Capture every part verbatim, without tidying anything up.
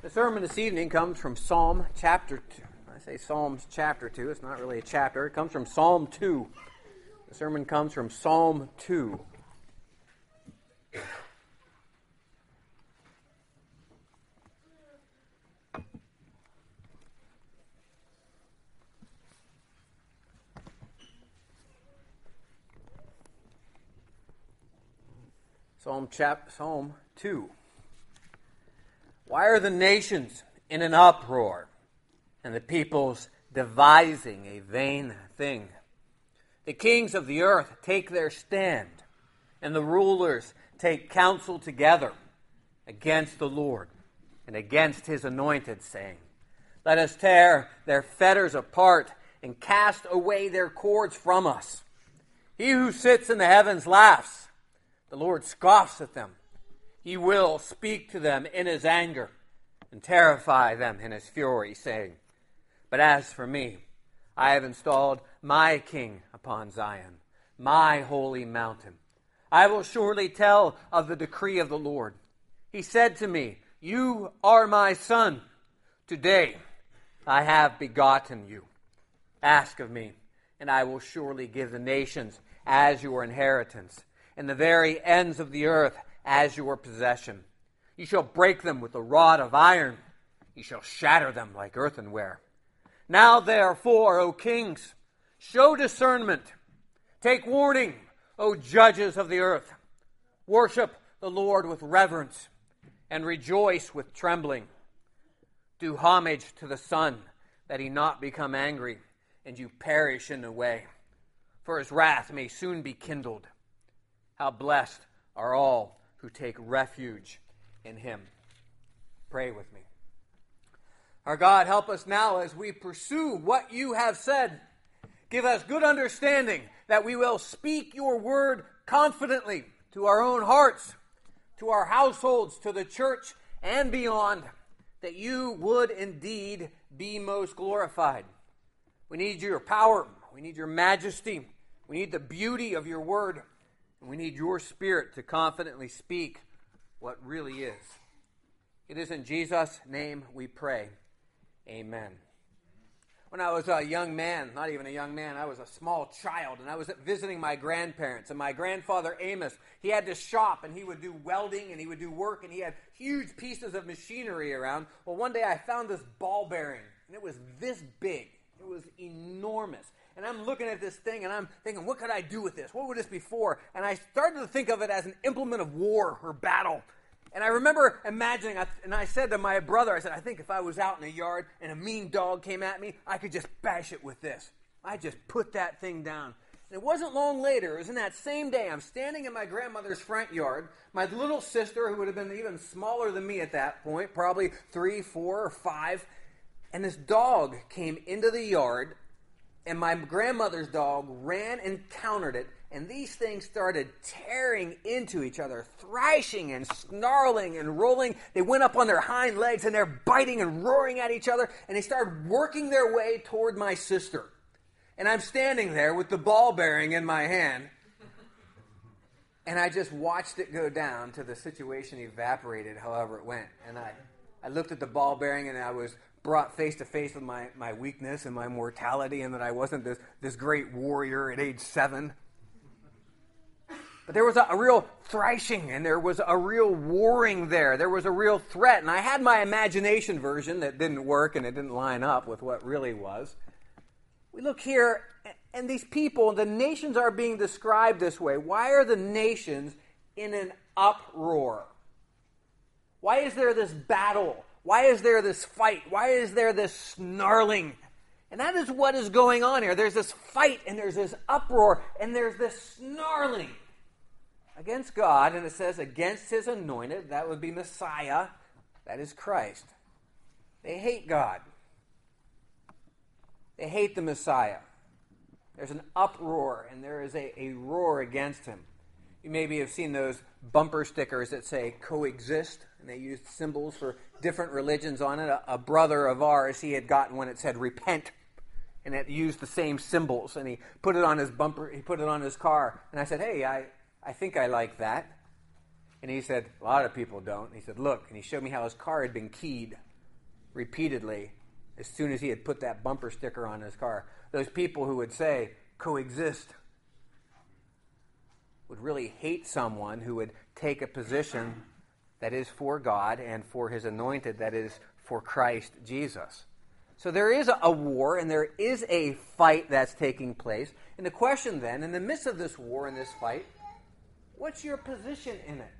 The sermon this evening comes from Psalm chapter two. I say Psalms chapter two. It's not really a chapter. It comes from Psalm two. The sermon comes from Psalm two. Psalm chap Psalm two. Why are the nations in an uproar, and the peoples devising a vain thing? The kings of the earth take their stand, and the rulers take counsel together against the Lord and against his anointed, saying, "Let us tear their fetters apart and cast away their cords from us." He who sits in the heavens laughs. The Lord scoffs at them. He will speak to them in his anger and terrify them in his fury, saying, "But as for me, I have installed my king upon Zion, my holy mountain. I will surely tell of the decree of the Lord. He said to me, 'You are my son. Today I have begotten you. Ask of me, and I will surely give the nations as your inheritance, and the very ends of the earth as your possession. You shall break them with a rod of iron. You shall shatter them like earthenware. Now therefore, O kings, show discernment. Take warning, O judges of the earth. Worship the Lord with reverence and rejoice with trembling. Do homage to the Son, that he not become angry and you perish in the way, for his wrath may soon be kindled. How blessed are all who take refuge in him." Pray with me. Our God, help us now as we pursue what you have said. Give us good understanding that we will speak your word confidently to our own hearts, to our households, to the church, and beyond, that you would indeed be most glorified. We need your power. We need your majesty. We need the beauty of your word. And we need your Spirit to confidently speak what really is. It is in Jesus' name we pray. Amen. When I was a young man, not even a young man, I was a small child, and I was visiting my grandparents. And my grandfather, Amos, he had this shop, and he would do welding, and he would do work, and he had huge pieces of machinery around. Well, one day I found this ball bearing, and it was this big. It was enormous. And I'm looking at this thing, and I'm thinking, what could I do with this? What would this be for? And I started to think of it as an implement of war or battle. And I remember imagining, and I said to my brother, I said, I think if I was out in the yard and a mean dog came at me, I could just bash it with this. I just put that thing down. And it wasn't long later, it was in that same day, I'm standing in my grandmother's front yard. My little sister, who would have been even smaller than me at that point, probably three, four, or five, and this dog came into the yard, and my grandmother's dog ran and countered it, and these things started tearing into each other, thrashing and snarling and rolling. They went up on their hind legs, and they're biting and roaring at each other, and they started working their way toward my sister. And I'm standing there with the ball bearing in my hand, and I just watched it go down till the situation evaporated however it went. And I, I looked at the ball bearing, and I was brought face to face with my, my weakness and my mortality, and that I wasn't this, this great warrior at age seven. But there was a, a real thrashing, and there was a real warring there. There was a real threat, and I had my imagination version that didn't work, and it didn't line up with what really was. We look here, and these people, the nations are being described this way. Why are the nations in an uproar? Why is there this battle? Why is there this fight? Why is there this snarling? And that is what is going on here. There's this fight, and there's this uproar, and there's this snarling against God, and it says against his anointed. That would be Messiah. That is Christ. They hate God. They hate the Messiah. There's an uproar, and there is a, a roar against him. You maybe have seen those bumper stickers that say coexist, and they used symbols for different religions on it. A, a brother of ours, he had gotten one that said repent, and it used the same symbols, and he put it on his bumper, he put it on his car, and I said, hey, I, I think I like that. And he said, a lot of people don't. And he said, look, and he showed me how his car had been keyed. repeatedly as soon as he had put that bumper sticker on his car. Those people who would say, coexist, would really hate someone who would take a position that is for God and for his anointed, that is for Christ Jesus. So there is a war and there is a fight that's taking place. And the question then, in the midst of this war and this fight, what's your position in it?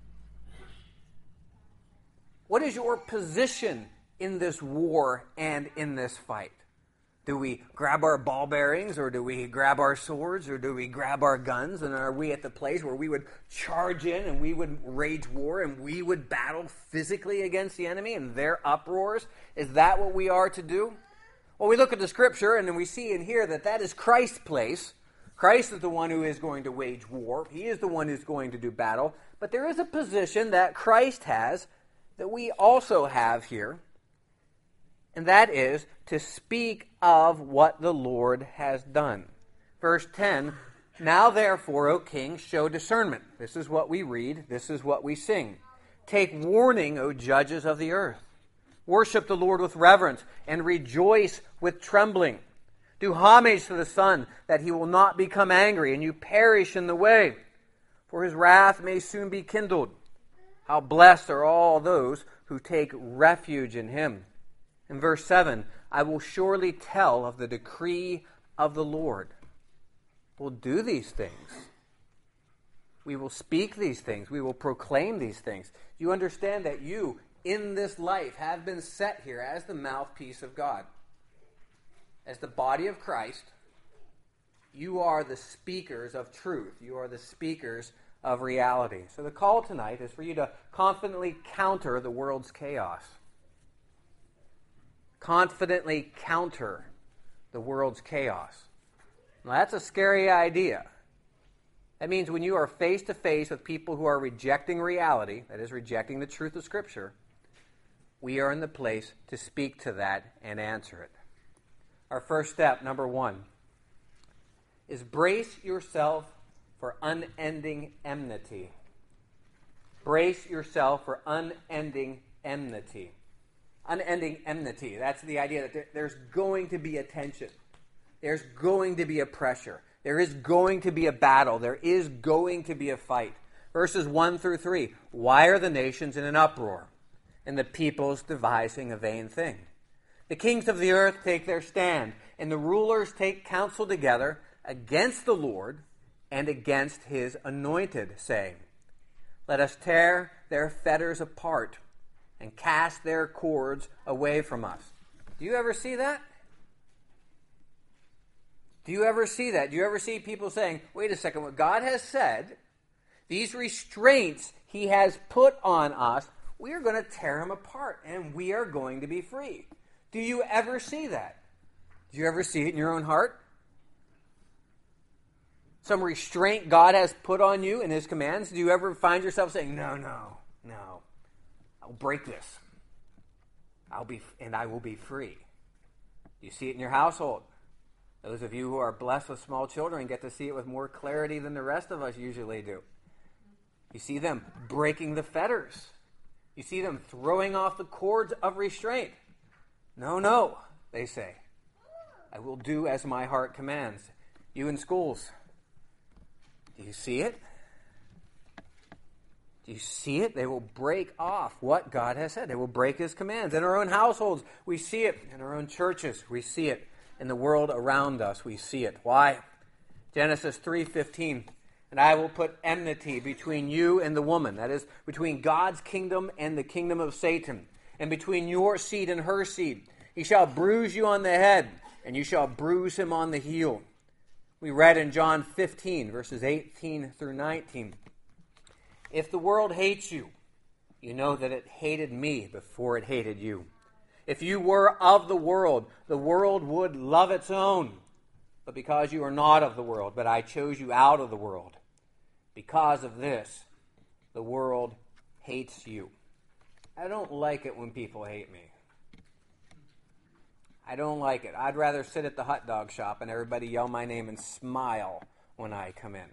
What is your position in this war and in this fight? Do we grab our ball bearings, or do we grab our swords, or do we grab our guns? And are we at the place where we would charge in and we would wage war and we would battle physically against the enemy and their uproars? Is that what we are to do? Well, we look at the scripture and then we see in here that that is Christ's place. Christ is the one who is going to wage war. He is the one who's going to do battle. But there is a position that Christ has that we also have here. And that is to speak of what the Lord has done. Verse ten, now therefore, O king, show discernment. This is what we read. This is what we sing. Take warning, O judges of the earth. Worship the Lord with reverence and rejoice with trembling. Do homage to the Son, that he will not become angry and you perish in the way, for his wrath may soon be kindled. How blessed are all those who take refuge in him. In verse seven, I will surely tell of the decree of the Lord. We'll do these things. We will speak these things. We will proclaim these things. You understand that you, in this life, have been set here as the mouthpiece of God. As the body of Christ, you are the speakers of truth. You are the speakers of reality. So the call tonight is for you to confidently counter the world's chaos. Confidently counter the world's chaos. Now, that's a scary idea. That means when you are face to face with people who are rejecting reality, that is, rejecting the truth of Scripture, we are in the place to speak to that and answer it. Our first step, number one, is brace yourself for unending enmity. Brace yourself for unending enmity. Unending enmity. That's the idea that there, there's going to be a tension. There's going to be a pressure. There is going to be a battle. There is going to be a fight. Verses one through three. Why are the nations in an uproar, and the peoples devising a vain thing? The kings of the earth take their stand, and the rulers take counsel together against the Lord and against his anointed, saying, let us tear their fetters apart and cast their cords away from us. Do you ever see that? Do you ever see that? Do you ever see people saying, wait a second, what God has said, these restraints he has put on us, we are going to tear them apart and we are going to be free. Do you ever see that? Do you ever see it in your own heart? Some restraint God has put on you in his commands? Do you ever find yourself saying, no, no, no, I'll break this. I'll be, and I will be free. Do you see it in your household? Those of you who are blessed with small children get to see it with more clarity than the rest of us usually do. You see them breaking the fetters. You see them throwing off the cords of restraint. No, no, they say. I will do as my heart commands. You in schools, do you see it? Do you see it? They will break off what God has said. They will break his commands. In our own households, we see it. In our own churches, we see it. In the world around us, we see it. Why? Genesis three fifteen. And I will put enmity between you and the woman. That is, between God's kingdom and the kingdom of Satan. And between your seed and her seed. He shall bruise you on the head, and you shall bruise him on the heel. We read in John fifteen, verses eighteen through nineteen. If the world hates you, you know that it hated me before it hated you. If you were of the world, the world would love its own. But because you are not of the world, but I chose you out of the world, because of this, the world hates you. I don't like it when people hate me. I don't like it. I'd rather sit at the hot dog shop and everybody yell my name and smile when I come in.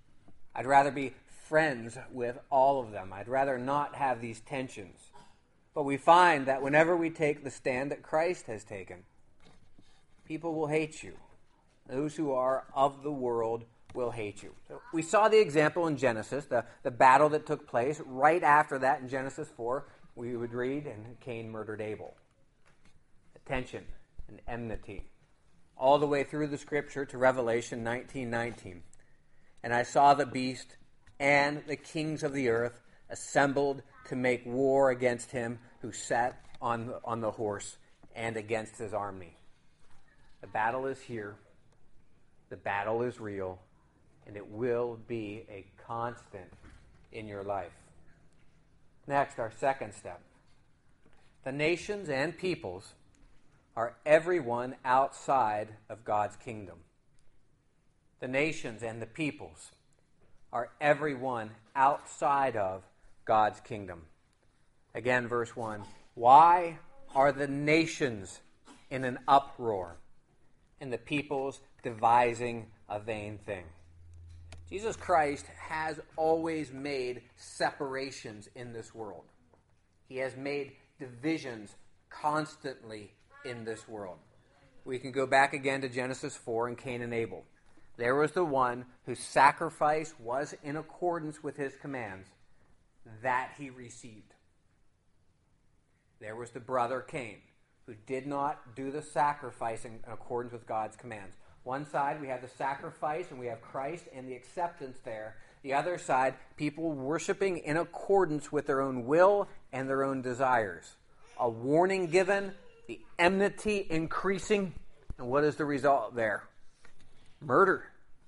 I'd rather be friends with all of them. I'd rather not have these tensions. But we find that whenever we take the stand that Christ has taken, people will hate you. Those who are of the world will hate you. So we saw the example in Genesis, the, the battle that took place. Right after that, in Genesis four, we would read, and Cain murdered Abel. Tension and enmity. All the way through the scripture to Revelation nineteen nineteen. And I saw the beast and the kings of the earth assembled to make war against him who sat on the, on the horse and against his army. The battle is here. The battle is real. And it will be a constant in your life. Next, our second step. The nations and peoples are everyone outside of God's kingdom. The nations and the peoples are everyone outside of God's kingdom. Again, verse one. Why are the nations in an uproar, and the peoples devising a vain thing? Jesus Christ has always made separations in this world. He has made divisions constantly in this world. We can go back again to Genesis four and Cain and Abel. There was the one whose sacrifice was in accordance with his commands that he received. There was the brother Cain, who did not do the sacrifice in accordance with God's commands. One side, we have the sacrifice, and we have Christ and the acceptance there. The other side, people worshiping in accordance with their own will and their own desires. A warning given, the enmity increasing, and what is the result there? Murder.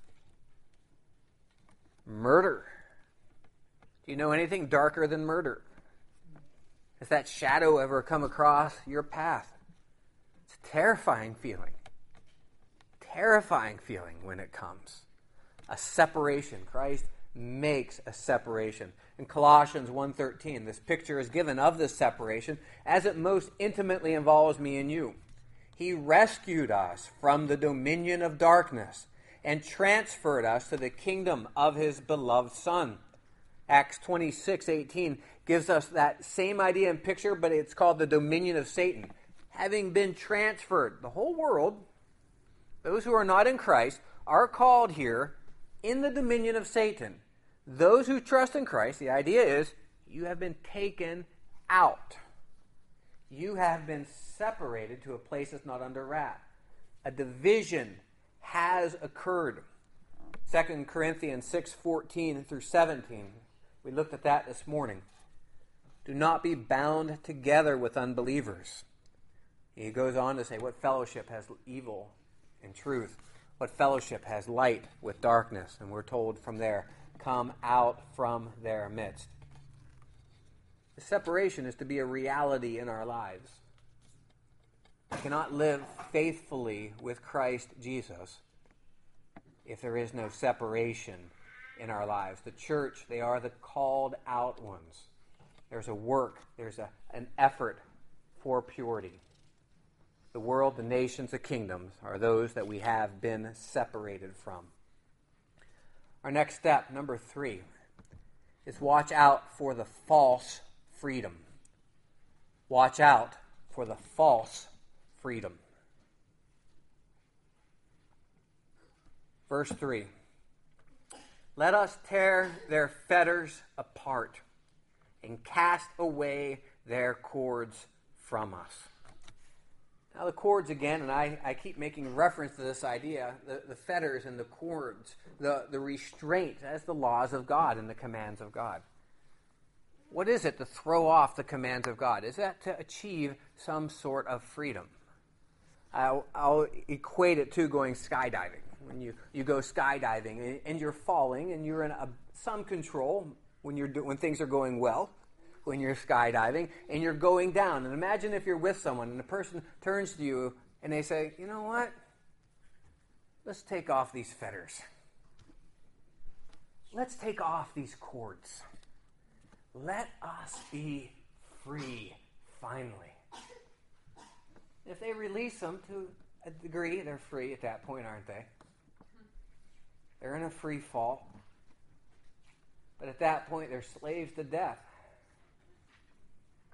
Murder. Do you know anything darker than murder? Has that shadow ever come across your path? It's a terrifying feeling. Terrifying feeling when it comes. A separation. Christ makes a separation. In Colossians one thirteen, this picture is given of this separation as it most intimately involves me and you. He rescued us from the dominion of darkness and transferred us to the kingdom of his beloved Son. Acts twenty-six eighteen gives us that same idea and picture, but it's called the dominion of Satan. Having been transferred, the whole world, those who are not in Christ, are called here in the dominion of Satan. Those who trust in Christ, the idea is, you have been taken out. You have been separated to a place that's not under wrath. A division has occurred. Second Corinthians six fourteen through seventeen. We looked at that this morning. Do not be bound together with unbelievers. He goes on to say, what fellowship has evil and truth? What fellowship has light with darkness? And we're told from there, come out from their midst. The separation is to be a reality in our lives. We cannot live faithfully with Christ Jesus if there is no separation in our lives. The church, they are the called out ones. There's a work, there's a, an effort for purity. The world, the nations, the kingdoms are those that we have been separated from. Our next step, number three, is watch out for the false freedom. Watch out for the false freedom. Verse three. Let us tear their fetters apart and cast away their cords from us. Now the cords again, and I, I keep making reference to this idea, the, the fetters and the cords, the, the restraints as the laws of God and the commands of God. What is it to throw off the commands of God? Is that to achieve some sort of freedom? I'll, I'll equate it to going skydiving. When you, you go skydiving and, and you're falling and you're in a, some control when you're do, when things are going well, when you're skydiving, and you're going down. And imagine if you're with someone and the person turns to you and they say, you know what? Let's take off these fetters. Let's take off these cords. Let us be free, finally. If they release them to a degree, they're free at that point, aren't they? They're in a free fall. But at that point, they're slaves to death.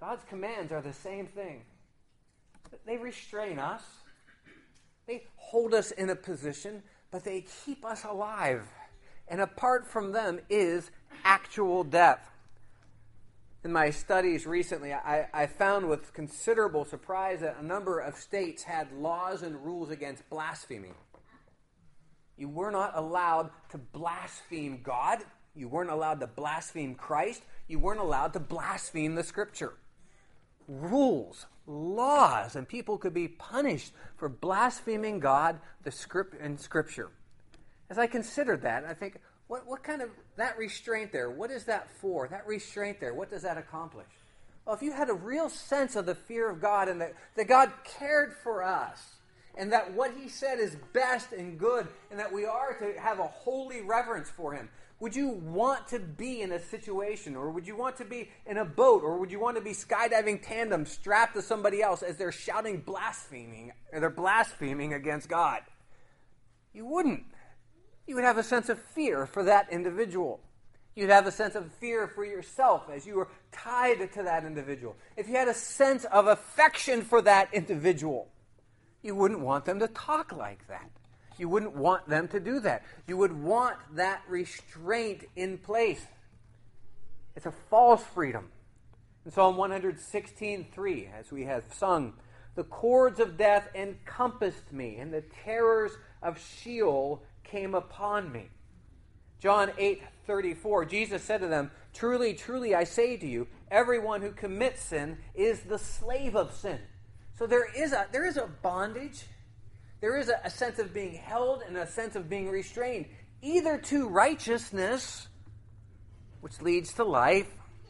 God's commands are the same thing. They restrain us. They hold us in a position, but they keep us alive. And apart from them is actual death. In my studies recently, I, I found with considerable surprise that a number of states had laws and rules against blasphemy. You were not allowed to blaspheme God. You weren't allowed to blaspheme Christ. You weren't allowed to blaspheme the Scripture. Rules, laws, and people could be punished for blaspheming God, the script, and Scripture. As I considered that, I think, what, what kind of, that restraint there, what is that for? That restraint there, what does that accomplish? Well, if you had a real sense of the fear of God and that, that God cared for us, and that what he said is best and good, and that we are to have a holy reverence for him, would you want to be in a situation, or would you want to be in a boat, or would you want to be skydiving tandem strapped to somebody else as they're shouting blaspheming, or they're blaspheming against God? You wouldn't. You would have a sense of fear for that individual. You'd have a sense of fear for yourself as you were tied to that individual. If you had a sense of affection for that individual, you wouldn't want them to talk like that. You wouldn't want them to do that. You would want that restraint in place. It's a false freedom. In Psalm one sixteen three, as we have sung, the cords of death encompassed me, and the terrors of Sheol came upon me. John eight thirty-four, Jesus said to them, truly, truly, I say to you, everyone who commits sin is the slave of sin. So there is a there is a bondage. There is a, a sense of being held and a sense of being restrained, either to righteousness, which leads to life,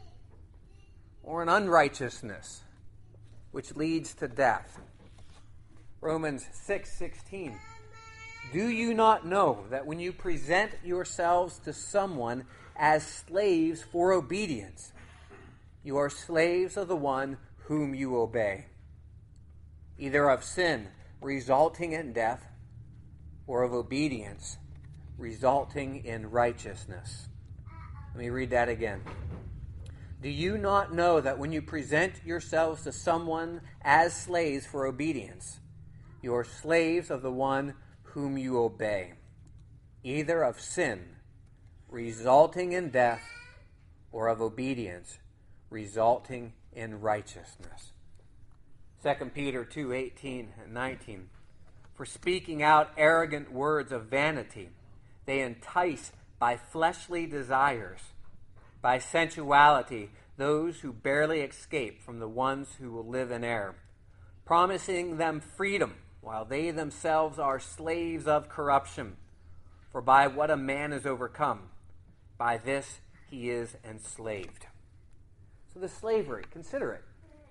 or an unrighteousness, which leads to death. Romans six sixteen. Do you not know that when you present yourselves to someone as slaves for obedience, you are slaves of the one whom you obey, either of sin resulting in death, or of obedience resulting in righteousness? Let me read that again. Do you not know that when you present yourselves to someone as slaves for obedience, you are slaves of the one whom you obey, either of sin resulting in death, or of obedience resulting in righteousness? Second Peter two eighteen and nineteen. For speaking out arrogant words of vanity, they entice by fleshly desires, by sensuality, those who barely escape from the ones who will live in error, promising them freedom, while they themselves are slaves of corruption. For by what a man is overcome, by this he is enslaved. So the slavery, consider it.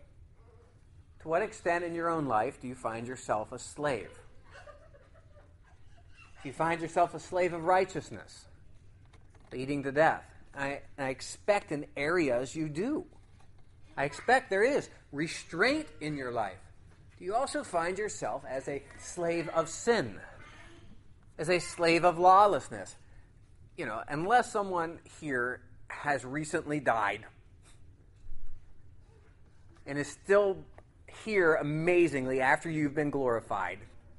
To what extent in your own life do you find yourself a slave? Do you find yourself a slave of righteousness, leading to death? I, I expect in areas you do. I expect there is restraint in your life. Do you also find yourself as a slave of sin, as a slave of lawlessness? You know, unless someone here has recently died and is still here amazingly after you've been glorified,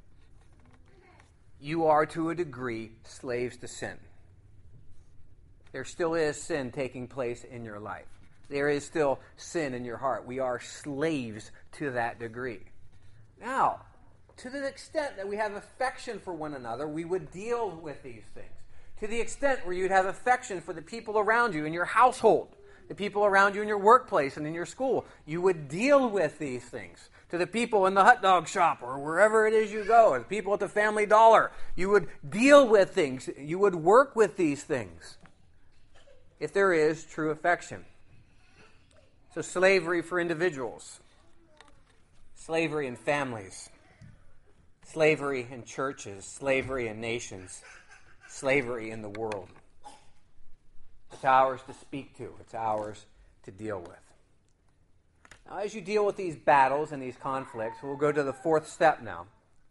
you are to a degree slaves to sin. There still is sin taking place in your life. There is still sin in your heart. We are slaves to that degree. Now, to the extent that we have affection for one another, we would deal with these things. To the extent where you'd have affection for the people around you in your household, the people around you in your workplace and in your school, you would deal with these things. To the people in the hot dog shop or wherever it is you go, the people at the Family Dollar, you would deal with things. You would work with these things if there is true affection. So slavery for individuals, slavery in families, slavery in churches, slavery in nations, slavery in the world. It's ours to speak to. It's ours to deal with. Now, as you deal with these battles and these conflicts, we'll go to the fourth step now.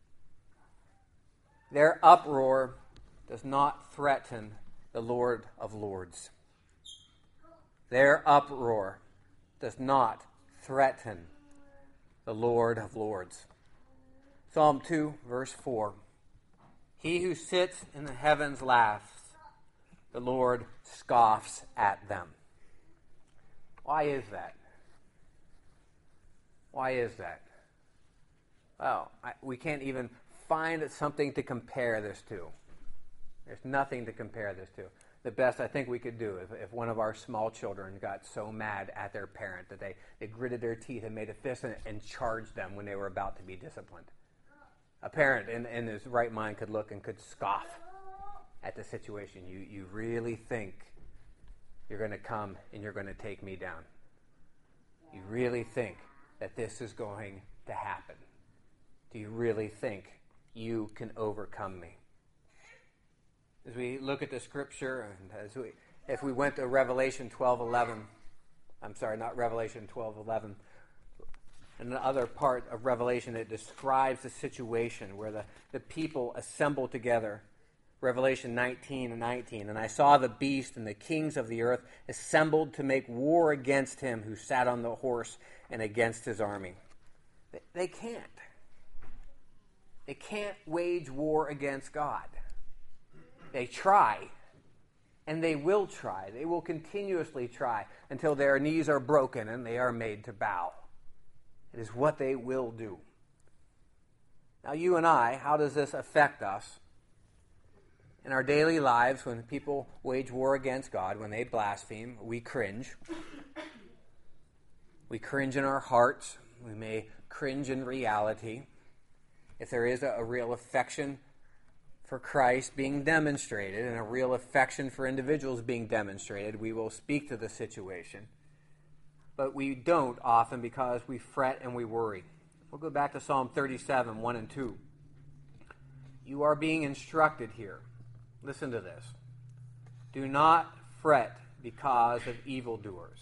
Their uproar does not threaten the Lord of Lords. Their uproar does not threaten the Lord of Lords. Psalm two, verse four. He who sits in the heavens laughs. The Lord scoffs at them. Why is that? Why is that? Well, I, we can't even find something to compare this to. There's nothing to compare this to. The best I think we could do is if one of our small children got so mad at their parent that they, they gritted their teeth and made a fist and, and charged them when they were about to be disciplined. A parent in, in his right mind could look and could scoff at the situation. You, you really think you're going to come and you're going to take me down? You really think that this is going to happen? Do you really think you can overcome me? As we look at the scripture, and as we, if we went to Revelation twelve eleven, I'm sorry, not Revelation twelve eleven, another part of Revelation that describes the situation where the, the people assemble together. Revelation nineteen and nineteen, and I saw the beast and the kings of the earth assembled to make war against him who sat on the horse and against his army. They, they can't. They can't wage war against God. They try, and they will try. They will continuously try until their knees are broken and they are made to bow. It is what they will do. Now, you and I, how does this affect us? In our daily lives, when people wage war against God, when they blaspheme, we cringe. We cringe in our hearts. We may cringe in reality. If there is a, a real affection for Christ being demonstrated and a real affection for individuals being demonstrated, we will speak to the situation. But we don't often because we fret and we worry. We'll go back to Psalm thirty-seven, one and two. You are being instructed here. Listen to this. Do not fret because of evildoers.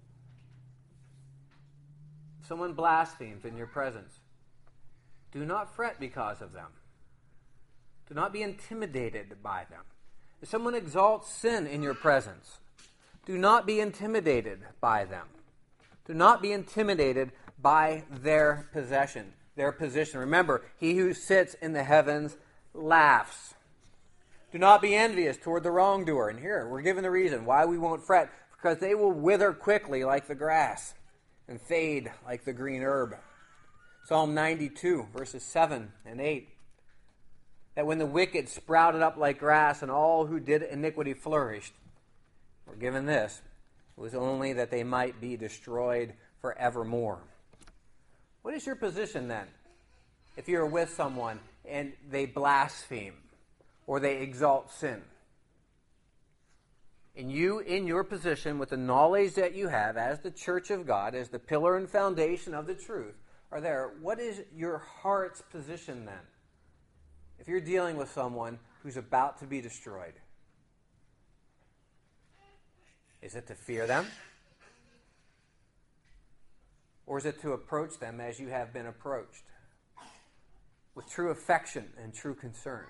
If someone blasphemes in your presence, do not fret because of them. Do not be intimidated by them. If someone exalts sin in your presence, do not be intimidated by them. Do not be intimidated by their possession, their position. Remember, he who sits in the heavens laughs. Do not be envious toward the wrongdoer. And here, we're given the reason why we won't fret, because they will wither quickly like the grass and fade like the green herb. Psalm ninety-two, verses seven and eight. That when the wicked sprouted up like grass and all who did iniquity flourished, we're given this. It was only that they might be destroyed forevermore. What is your position then? If you're with someone and they blaspheme or they exalt sin, and you, in your position, with the knowledge that you have as the church of God, as the pillar and foundation of the truth, are there, what is your heart's position then? If you're dealing with someone who's about to be destroyed, is it to fear them? Or is it to approach them as you have been approached? With true affection and true concern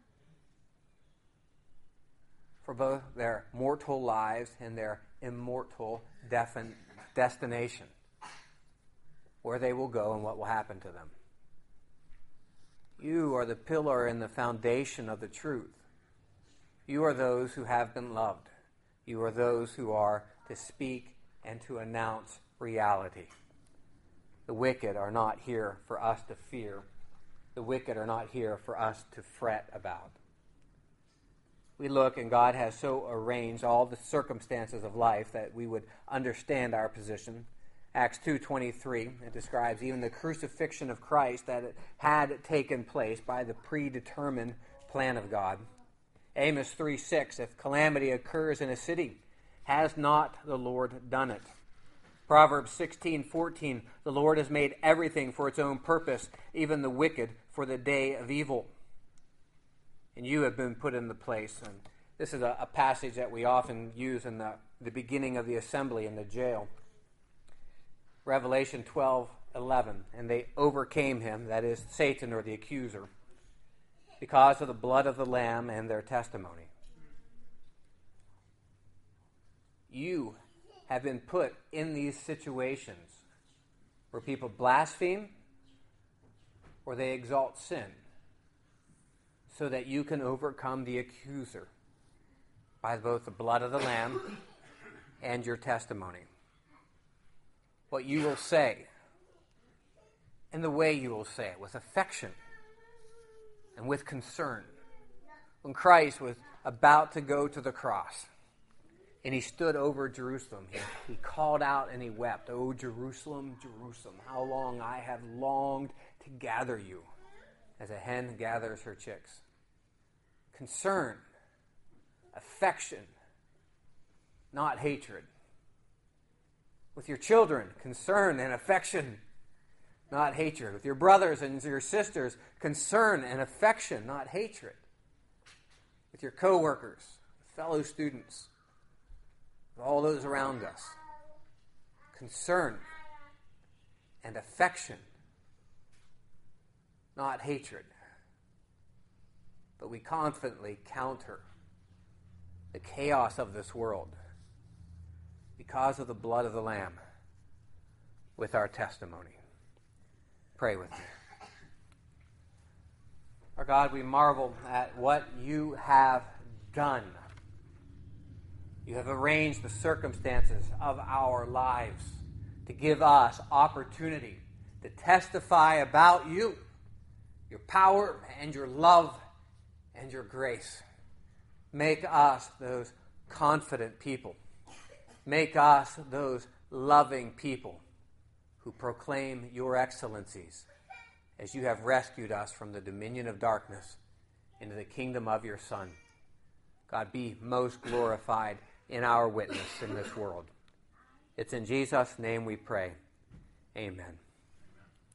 for both their mortal lives and their immortal defin- destination, where they will go and what will happen to them. You are the pillar and the foundation of the truth. You are those who have been loved. You are those who are to speak and to announce reality. The wicked are not here for us to fear. The wicked are not here for us to fret about. We look, and God has so arranged all the circumstances of life that we would understand our position. Acts two twenty-three, it describes even the crucifixion of Christ that it had taken place by the predetermined plan of God. Amos three six, if calamity occurs in a city, has not the Lord done it? Proverbs sixteen fourteen, the Lord has made everything for its own purpose, even the wicked for the day of evil. And you have been put in the place. And this is a, a passage that we often use in the, the beginning of the assembly in the jail. Revelation twelve eleven, and they overcame him, that is Satan or the accuser, because of the blood of the Lamb and their testimony. You have been put in these situations where people blaspheme or they exalt sin, so that you can overcome the accuser by both the blood of the Lamb and your testimony. What you will say and the way you will say it, with affection and with concern. When Christ was about to go to the cross and he stood over Jerusalem, he, he called out and he wept, "O Jerusalem, Jerusalem, how long I have longed to gather you as a hen gathers her chicks." Concern, affection, not hatred. With your children, concern and affection, not hatred. With your brothers and your sisters, concern and affection, not hatred. With your co-workers, fellow students, with all those around us, concern and affection, not hatred. But we confidently counter the chaos of this world because of the blood of the Lamb with our testimony. Pray with me. Our God, we marvel at what you have done. You have arranged the circumstances of our lives to give us opportunity to testify about you, your power and your love and your grace. Make us those confident people. Make us those loving people who proclaim your excellencies as you have rescued us from the dominion of darkness into the kingdom of your Son. God, be most glorified in our witness in this world. It's in Jesus' name we pray. Amen.